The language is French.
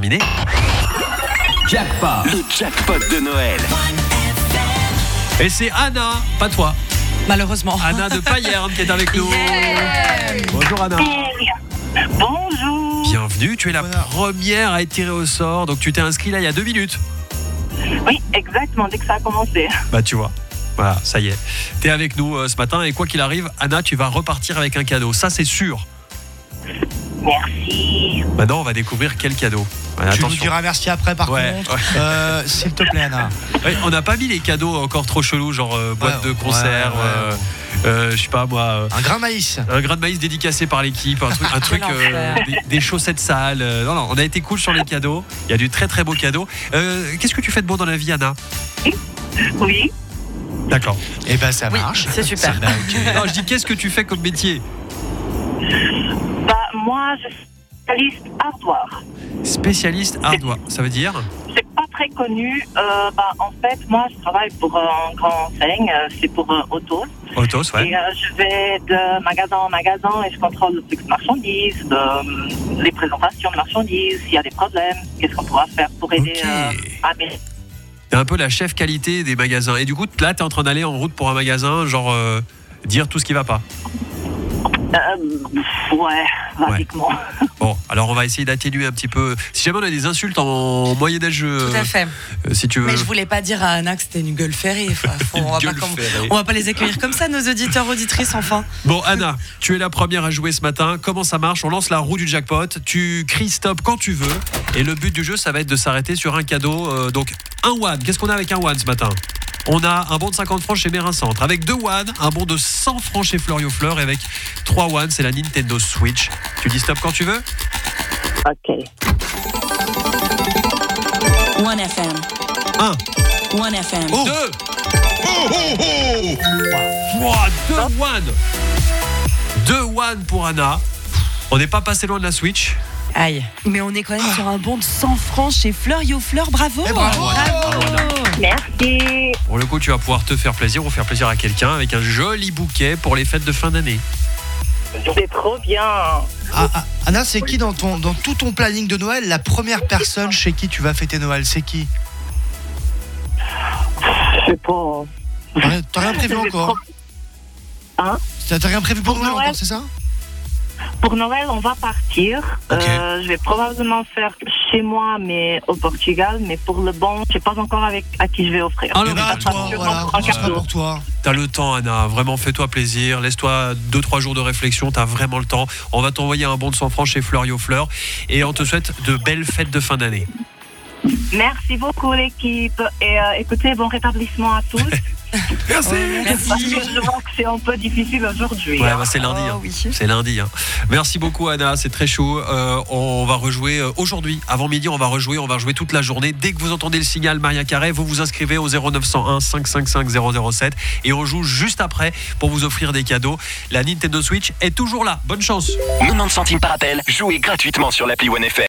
terminé. Jackpot. Le jackpot de Noël. Et c'est Anna, pas toi. Malheureusement. Anna de Payerne qui est avec nous. Bonjour Anna. Bonjour. Bienvenue, tu es la première à être tirée au sort. Donc tu t'es inscrit là il y a 2 minutes. Oui, exactement, dès que ça a commencé. Bah tu vois. Voilà, ça y est. T'es avec nous ce matin et quoi qu'il arrive, Anna, tu vas repartir avec un cadeau. Ça, c'est sûr. Merci. Maintenant, on va découvrir quel cadeau. Voilà, Tu attention. nous diras merci après par contre. S'il te plaît, Anna. Ouais, on n'a pas mis les cadeaux encore trop chelous, genre boîte de conserve, je sais pas moi. Un grain de maïs. Un grain de maïs dédicacé par l'équipe, un truc des chaussettes sales. Non, on a été cool sur les cadeaux. Il y a du très très beau cadeau. Qu'est-ce que tu fais de beau dans la vie, Anna ? Oui. D'accord. Eh ben ça marche. C'est super. Ben, ok. Non, je dis qu'est-ce que tu fais comme métier ? Moi, je suis spécialiste ardoire. Spécialiste hardware, ça veut dire ? C'est pas très connu. En fait, moi, je travaille pour un grand enseigne. C'est pour Autos. Autos, ouais. Et je vais de magasin en magasin et je contrôle le flux de marchandises, les présentations de marchandises, s'il y a des problèmes, qu'est-ce qu'on pourra faire pour aider à mes... T'es un peu la chef qualité des magasins. Et du coup, là, t'es en train d'aller en route pour un magasin, genre dire tout ce qui va pas. Ouais, pratiquement. Ouais. Bon, alors on va essayer d'atténuer un petit peu. Si jamais on a des insultes en Moyen-Âge, Tout à fait. Si tu veux. Mais je voulais pas dire à Anna que c'était une gueule ferrée. On va pas les accueillir comme ça, nos auditeurs, auditrices, enfin. Bon, Anna, tu es la première à jouer ce matin. Comment ça marche ? On lance la roue du jackpot. Tu cries stop quand tu veux. Et le but du jeu, ça va être de s'arrêter sur un cadeau. Donc, un one. Qu'est-ce qu'on a avec un one ce matin ? On a un bon de 50 francs chez Mérin Centre. Avec 2 one, un bon de 100 francs chez Florio Fleur. Et avec 3 one, c'est la Nintendo Switch. Tu dis stop quand tu veux ? Ok. 1FM. 1. 1FM. 2. Oh, 2 one. 2 one pour Anna. On n'est pas passé loin de la Switch. Aïe. Mais on est quand même sur un bon de 100 francs chez Florio Fleur. Bravo. Bravo. Merci. Pour le coup, tu vas pouvoir te faire plaisir ou faire plaisir à quelqu'un avec un joli bouquet pour les fêtes de fin d'année. C'est trop bien. Anna, c'est qui dans tout ton planning de Noël, la première personne chez qui tu vas fêter Noël, c'est qui ? Je sais pas. T'as rien prévu encore ? Hein ? T'as rien prévu pour Noël encore, c'est ça ? Pour Noël, on va partir. Okay. Je vais probablement faire chez moi, mais au Portugal. Mais pour le bon, je sais pas encore à qui je vais offrir. Alors, toi, voilà, un ce sera cadeau. pour toi. T'as le temps, Anna. Vraiment, fais-toi plaisir. Laisse-toi 2-3 jours de réflexion. T'as vraiment le temps. On va t'envoyer un bon de 100 francs chez Florio Fleur. Et on te souhaite de belles fêtes de fin d'année. Merci beaucoup, l'équipe. Et écoutez, bon rétablissement à tous. Merci. Parce que je vois que c'est un peu difficile aujourd'hui. Ouais, c'est lundi. Oui. C'est lundi. Merci beaucoup, Anna. C'est très chaud. On va rejouer aujourd'hui. Avant midi, on va rejouer toute la journée. Dès que vous entendez le signal Maria Carré, vous vous inscrivez au 0901 555 007 et on joue juste après pour vous offrir des cadeaux. La Nintendo Switch est toujours là. Bonne chance. 90 centimes par appel. Jouez gratuitement sur l'appli 1FM.